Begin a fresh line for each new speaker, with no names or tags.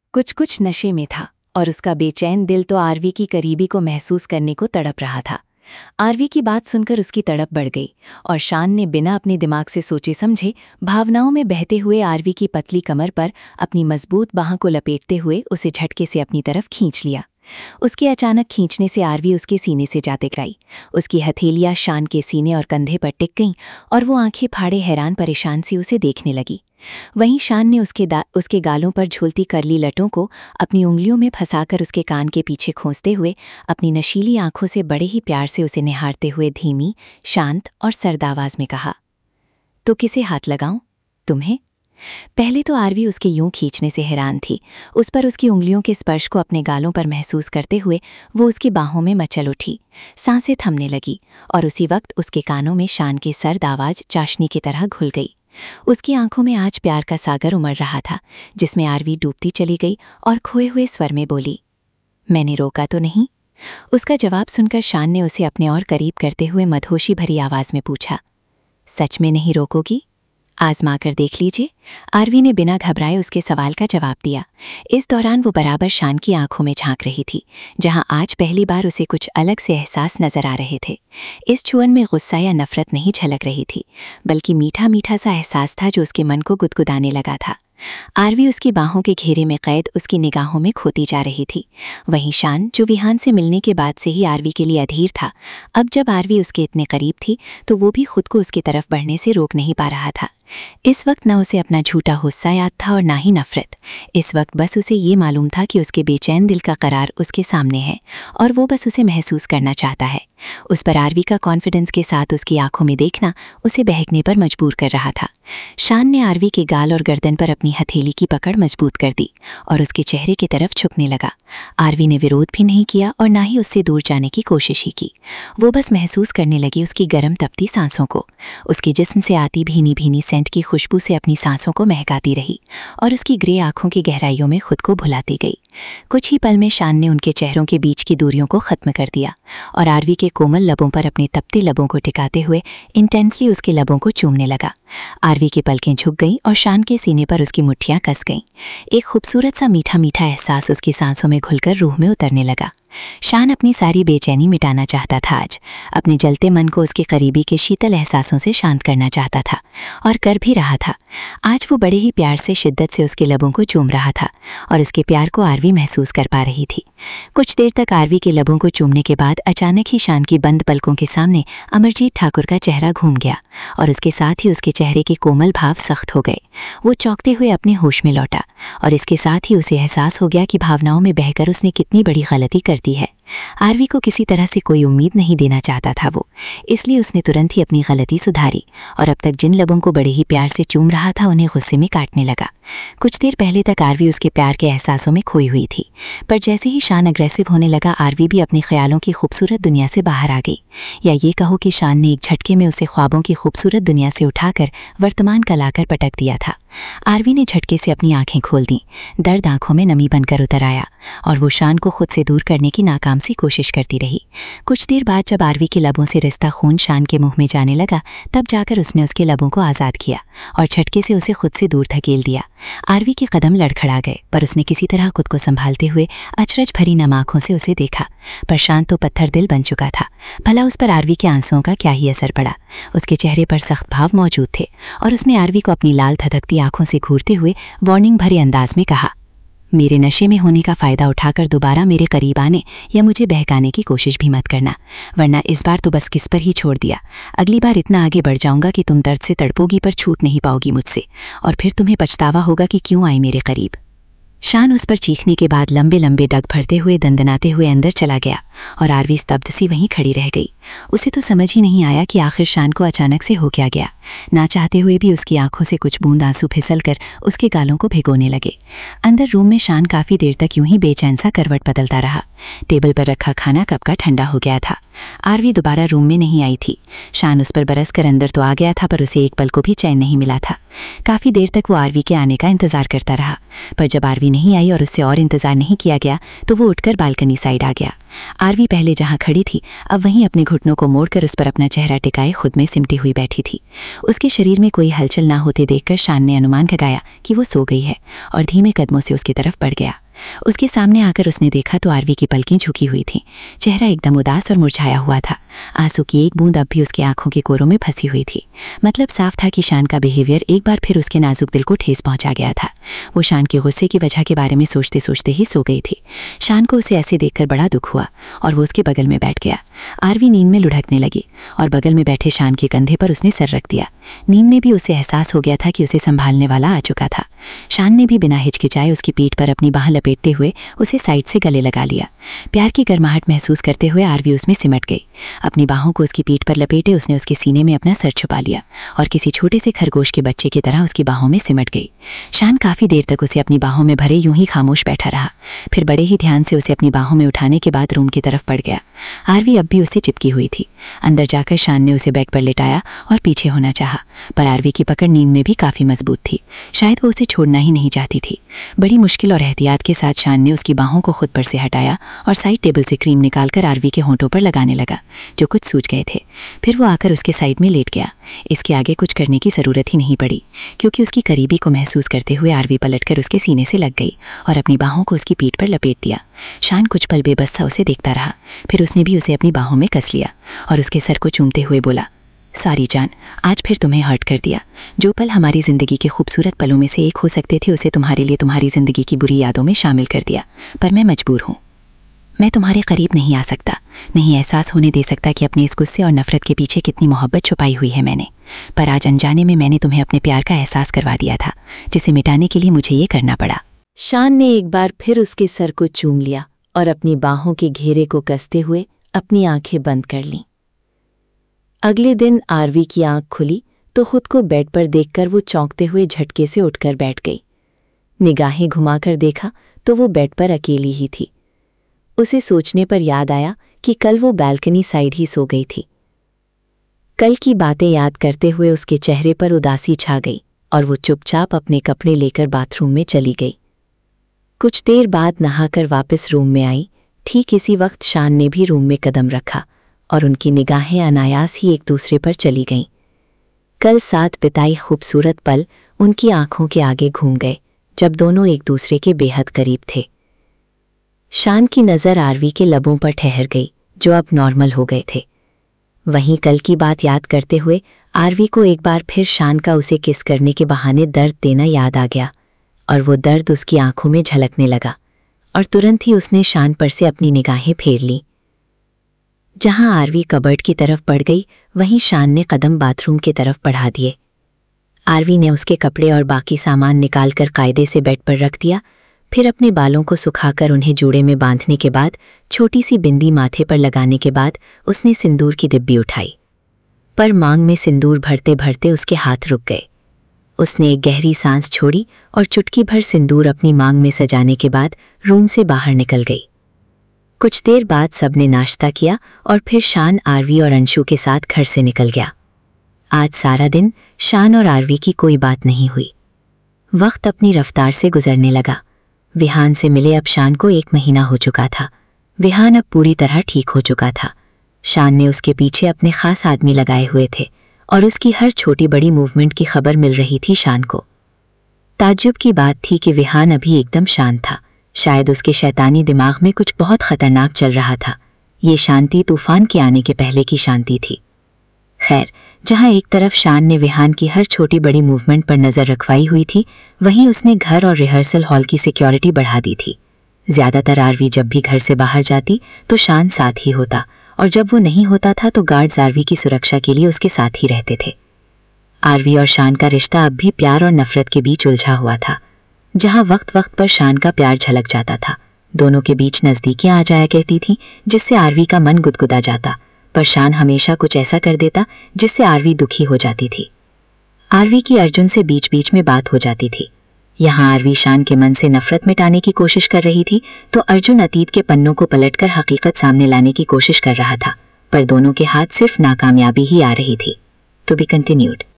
कुछ कुछ नशे में था और उसका बेचैन दिल तो आरवी की करीबी को महसूस करने को तड़प रहा था। आरवी की बात सुनकर उसकी तड़प बढ़ गई और शान ने बिना अपने दिमाग से सोचे समझे भावनाओं में बहते हुए आरवी की पतली कमर पर अपनी मजबूत बाहों को लपेटते हुए उसे झटके से अपनी तरफ खींच लिया। उसके अचानक खींचने से आरवी उसके सीने से जा टकराई। उसकी हथेलियां शान के सीने और कंधे पर टिक गईं और वो आंखें फाड़े हैरान परेशान सी उसे देखने लगी। वहीं शान ने उसके गालों पर झूलती करली लटों को अपनी उंगलियों में फंसाकर उसके कान के पीछे खोंसते हुए अपनी नशीली आंखों से बड़े ही प्यार से उसे निहारते हुए धीमी, शांत और सर्द आवाज में कहा, तो किसे हाथ लगाऊं? तुम्हें? पहले तो आरवी उसके यूं खींचने से हैरान थी। उस पर उसकी उंगलियों के स्पर्श को अपने गालों पर महसूस करते हुए वो उसकी बाहों में मचल उठी। सांसें थमने लगी और उसी वक्त उसके कानों में शान की सर्द आवाज चाशनी की तरह घुल गई। उसकी आंखों में आज प्यार का सागर उमड़ रहा था, जिसमें आरवी डूबती चली गई और खोए हुए स्वर में बोली, मैंने रोका तो नहीं? उसका जवाब सुनकर शान ने उसे अपने और करीब करते हुए मदहोशी भरी आवाज में पूछा, सच में नहीं रोकोगी? आजमा कर देख लीजिए। आरवी ने बिना घबराए उसके सवाल का जवाब दिया। इस दौरान वो बराबर शान की आंखों में झांक रही थी, जहां आज पहली बार उसे कुछ अलग से एहसास नजर आ रहे थे। इस छुअन में गुस्सा या नफरत नहीं झलक रही थी, बल्कि मीठा मीठा सा एहसास था जो उसके मन को गुदगुदाने लगा था। आरवी उसकी बाहों के घेरे में कैद उसकी निगाहों में खोती जा रही थी। वहीं शान, जो विहान से मिलने के बाद से ही आरवी के लिए अधीर था, अब जब आरवी उसके इतने करीब थी तो वो भी खुद को उसकी तरफ बढ़ने से रोक नहीं पा रहा था। इस वक्त न उसे अपना झूठा गुस्सा याद था और ना ही नफरत। इस वक्त बस उसे ये मालूम था कि उसके बेचैन दिल का करार उसके सामने है और वो बस उसे महसूस करना चाहता है। उस पर आरवी का कॉन्फिडेंस के साथ उसकी आंखों में देखना उसे बहकने पर मजबूर कर रहा था। शान ने आरवी के गाल और गर्दन पर अपनी हथेली की पकड़ मजबूत कर दी और उसके चेहरे की तरफ झुकने लगा। आरवी ने विरोध भी नहीं किया और ना ही उससे दूर जाने की कोशिश ही की। वो बस महसूस करने लगी उसकी गर्म तपती सांसों को, उसके जिस्म से आती भीनी भीनी सेंट की खुशबू से अपनी सांसों को महकाती रही और उसकी ग्रे आंखों की गहराइयों में खुद को भुलाती गई। कुछ ही पल में शान ने उनके चेहरों के बीच की दूरियों को खत्म कर दिया और आरवी के कोमल लबों पर अपने तपते लबों को टिकाते हुए इंटेंसली उसके लबों को चूमने लगा। आरवी की पलकें झुक गईं और शान के सीने पर उसकी मुट्ठियां कस गईं। एक खूबसूरत सा मीठा मीठा एहसास उसकी सांसों में घुलकर रूह में उतरने लगा। शान अपनी सारी बेचैनी मिटाना चाहता था। आज अपने जलते मन को उसके करीबी के शीतल एहसासों से शांत करना चाहता था और कर भी रहा था। आज वो बड़े ही प्यार से शिद्दत से उसके लबों को चूम रहा था और उसके प्यार को आरवी महसूस कर पा रही थी। कुछ देर तक आरवी के लबों को चूमने के बाद अचानक ही शान की बंद पलकों के सामने अमरजीत ठाकुर का चेहरा घूम गया और उसके साथ ही उसके चेहरे के कोमल भाव सख्त हो गए। वो चौंकते हुए अपने होश में लौटा और इसके साथ ही उसे एहसास हो गया कि भावनाओं में बहकर उसने कितनी बड़ी गलती कर दी है। आरवी को किसी तरह से कोई उम्मीद नहीं देना चाहता था वो, इसलिए उसने तुरंत ही अपनी गलती सुधारी और अब तक जिन लबों को बड़े ही प्यार से चूम रहा था उन्हें गुस्से में काटने लगा। कुछ देर पहले तक आरवी उसके प्यार के एहसासों में खोई हुई थी, पर जैसे ही शान अग्रेसिव होने लगा आरवी भी अपने ख्यालों की खूबसूरत दुनिया से बाहर आ गई, या ये कहो कि शान ने एक झटके में उसे ख्वाबों की खूबसूरत दुनिया से उठाकर वर्तमान का लाकर पटक दिया था। आरवी ने झटके से अपनी आंखें खोल दी, दर्द आंखों में नमी बनकर उतर आया और वो शान को खुद से दूर करने की नाकाम सी कोशिश करती रही। कुछ देर बाद जब आरवी के लबों से रिश्ता खून शान के मुंह में जाने लगा, तब जाकर उसने उसके लबों को आज़ाद किया और झटके से उसे खुद से दूर धकेल दिया। आरवी के कदम लड़खड़ा गए, पर उसने किसी तरह खुद को संभालते हुए अचरज भरी नम आंखों से उसे देखा। पर शान तो पत्थर दिल बन चुका था। भला उस पर आरवी के आंसुओं का क्या ही असर पड़ा। उसके चेहरे पर सख्त भाव मौजूद थे और उसने आरवी को अपनी लाल धधकती आंखों से घूरते हुए वार्निंग भरे अंदाज में कहा, मेरे नशे में होने का फ़ायदा उठाकर दोबारा मेरे करीब आने या मुझे बहकाने की कोशिश भी मत करना, वरना इस बार तो बस किस पर ही छोड़ दिया। अगली बार इतना आगे बढ़ जाऊंगा कि तुम दर्द से तड़पोगी पर छूट नहीं पाओगी मुझसे, और फिर तुम्हें पछतावा होगा कि क्यों आई मेरे करीब। शान उस पर चीखने के बाद लंबे लंबे डग भरते हुए दंदनाते हुए अंदर चला गया और आरवी स्तब्ध सी वहीं खड़ी रह गई। उसे तो समझ ही नहीं आया कि आखिर शान को अचानक से हो क्या गया। ना चाहते हुए भी उसकी आंखों से कुछ बूंद आंसू फिसल कर उसके गालों को भिगोने लगे। अंदर रूम में शान काफ़ी देर तक यूं ही बेचैन सा करवट बदलता रहा। टेबल पर रखा खाना कब का ठंडा हो गया था।
आरवी दोबारा रूम में नहीं आई थी। शान उस पर बरस कर अंदर तो आ गया था, पर उसे एक पल को भी चैन नहीं मिला था। काफ़ी देर तक वो आरवी के आने का इंतजार करता रहा, पर जब आरवी नहीं आई और उससे और इंतजार नहीं किया गया तो वो उठकर बालकनी साइड आ गया। आरवी पहले जहाँ खड़ी थी अब वहीं अपने घुटनों को मोड़कर उस पर अपना चेहरा टिकाए खुद में सिमटी हुई बैठी थी। उसके शरीर में कोई हलचल ना होते देखकर शान ने अनुमान लगाया कि वो सो गई है और धीमे कदमों से उसकी तरफ बढ़ गया। उसके सामने आकर उसने देखा तो आरवी की पलकें झुकी हुई थीं। चेहरा एकदम उदास और मुरझाया हुआ था। आंसू की एक बूंद अब भी उसकी आंखों के कोरों में फंसी हुई थी। मतलब साफ था कि शान का बिहेवियर एक बार फिर उसके नाजुक दिल को ठेस पहुंचा गया था। वो शान के गुस्से की वजह के बारे में सोचते सोचते ही सो गई थी। शान को उसे ऐसे देखकर बड़ा दुख हुआ और वो उसके बगल में बैठ गया। आरवी नींद में लुढ़कने लगी और बगल में बैठे शान के कंधे पर उसने सर रख दिया। नींद में भी उसे एहसास हो गया था कि उसे संभालने वाला आ चुका था। शान ने भी बिना हिचकिचाए उसकी पीठ पर अपनी बाह लपेटते हुए उसे साइड से गले लगा लिया। प्यार की गर्माहट महसूस करते हुए आरवी उसमें सिमट गई। अपनी बाहों को उसकी पीठ पर लपेटे उसने उसके सीने में अपना सर छुपा लिया और किसी छोटे से खरगोश के बच्चे की तरह उसकी बाहों में सिमट गई। शान काफी देर तक उसे अपनी बाहों में भरे यूं ही खामोश बैठा रहा। फिर बड़े ही ध्यान से उसे अपनी बाहों में उठाने के बाद रूम की तरफ बढ़ गया। आरवी अब भी उससे चिपकी हुई थी। अंदर जाकर शान ने उसे बेड पर लिटाया और पीछे होना चाहा, पर आरवी की पकड़ नींद में भी काफी मजबूत थी। शायद वो उसे छोड़ना ही नहीं चाहती थी। बड़ी मुश्किल और एहतियात के साथ शान ने उसकी बाहों को खुद पर से हटाया और साइड टेबल से क्रीम निकालकर आरवी के होंठों पर लगाने लगा, जो कुछ सूज गए थे। फिर वो आकर उसके साइड में लेट गया। इसके आगे कुछ करने की ज़रूरत ही नहीं पड़ी, क्योंकि उसकी करीबी को महसूस करते हुए आरवी पलटकर उसके सीने से लग गई और अपनी बाहों को उसकी पीठ पर लपेट दिया। शान कुछ पल बेबस सा उसे देखता रहा। फिर उसने भी उसे अपनी बाहों में कस लिया और उसके सर को चूमते हुए बोला, सॉरी जान, आज फिर तुम्हें हर्ट कर दिया। जो पल हमारी ज़िंदगी के खूबसूरत पलों में से एक हो सकते थे उसे तुम्हारे लिए तुम्हारी ज़िंदगी की बुरी यादों में शामिल कर दिया। पर मैं मजबूर हूँ। मैं तुम्हारे करीब नहीं आ सकता, नहीं एहसास होने दे सकता कि अपने इस गुस्से और नफरत के पीछे कितनी मोहब्बत छुपाई हुई है मैंने। पर आज अनजाने में मैंने तुम्हें अपने प्यार का एहसास करवा दिया था, जिसे मिटाने के लिए मुझे ये करना पड़ा।
शान ने एक बार फिर उसके सर को चूम लिया और अपनी बाहों के घेरे को कसते हुए अपनी आंखें बंद कर लीं। अगले दिन आरवी की आंख खुली तो खुद को बेड पर देखकर वो चौंकते हुए झटके से उठकर बैठ गई। निगाहें घुमाकर देखा तो वो बेड पर अकेली ही थी। उसे सोचने पर याद आया कि कल वो बालकनी साइड ही सो गई थी। कल की बातें याद करते हुए उसके चेहरे पर उदासी छा गई और वो चुपचाप अपने कपड़े लेकर बाथरूम में चली गई। कुछ देर बाद नहाकर वापस रूम में आई। ठीक इसी वक्त शान ने भी रूम में कदम रखा और उनकी निगाहें अनायास ही एक दूसरे पर चली गईं। कल साथ बिताए खूबसूरत पल उनकी आंखों के आगे घूम गए जब दोनों एक दूसरे के बेहद करीब थे। शान की नज़र आरवी के लबों पर ठहर गई, जो अब नॉर्मल हो गए थे। वहीं कल की बात याद करते हुए आरवी को एक बार फिर शान का उसे किस करने के बहाने दर्द देना याद आ गया और वो दर्द उसकी आंखों में झलकने लगा और तुरंत ही उसने शान पर से अपनी निगाहें फेर लीं। जहां आरवी कबर्ड की तरफ बढ़ गई, वहीं शान ने कदम बाथरूम की तरफ बढ़ा दिए। आरवी ने उसके कपड़े और बाकी सामान निकालकर कायदे से बेड पर रख दिया। फिर अपने बालों को सुखाकर उन्हें जूड़े में बांधने के बाद छोटी सी बिंदी माथे पर लगाने के बाद उसने सिंदूर की डिब्बी उठाई, पर मांग में सिंदूर भरते भरते उसके हाथ रुक गए। उसने एक गहरी सांस छोड़ी और चुटकी भर सिंदूर अपनी मांग में सजाने के बाद रूम से बाहर निकल गई। कुछ देर बाद सबने नाश्ता किया और फिर शान, आरवी और अंशु के साथ घर से निकल गया। आज सारा दिन शान और आरवी की कोई बात नहीं हुई। वक्त अपनी रफ्तार से गुजरने लगा। विहान से मिले अब शान को 1 महीना हो चुका था। विहान अब पूरी तरह ठीक हो चुका था। शान ने उसके पीछे अपने खास आदमी लगाए हुए थे और उसकी हर छोटी बड़ी मूवमेंट की खबर मिल रही थी शान को। ताज्जुब की बात थी कि विहान अभी एकदम शांत था। शायद उसके शैतानी दिमाग में कुछ बहुत खतरनाक चल रहा था। ये शांति तूफान के आने के पहले की शांति थी। खैर, जहां एक तरफ शान ने विहान की हर छोटी बड़ी मूवमेंट पर नज़र रखवाई हुई थी, वहीं उसने घर और रिहर्सल हॉल की सिक्योरिटी बढ़ा दी थी। ज़्यादातर आरवी जब भी घर से बाहर जाती तो शान साथ ही होता, और जब वो नहीं होता था तो गार्ड्स आरवी की सुरक्षा के लिए उसके साथ ही रहते थे। आरवी और शान का रिश्ता अब भी प्यार और नफरत के बीच उलझा हुआ था। जहां वक्त वक्त पर शान का प्यार झलक जाता था, दोनों के बीच नज़दीकियां आ जाया करती थीं, जिससे आरवी का मन गुदगुदा जाता, पर शान हमेशा कुछ ऐसा कर देता जिससे आरवी दुखी हो जाती थी। आरवी की अर्जुन से बीच बीच में बात हो जाती थी। यहाँ आरवी शान के मन से नफरत मिटाने की कोशिश कर रही थी, तो अर्जुन अतीत के पन्नों को पलटकर हकीकत सामने लाने की कोशिश कर रहा था,
पर दोनों के हाथ सिर्फ नाकामयाबी ही आ रही थी। To be continued.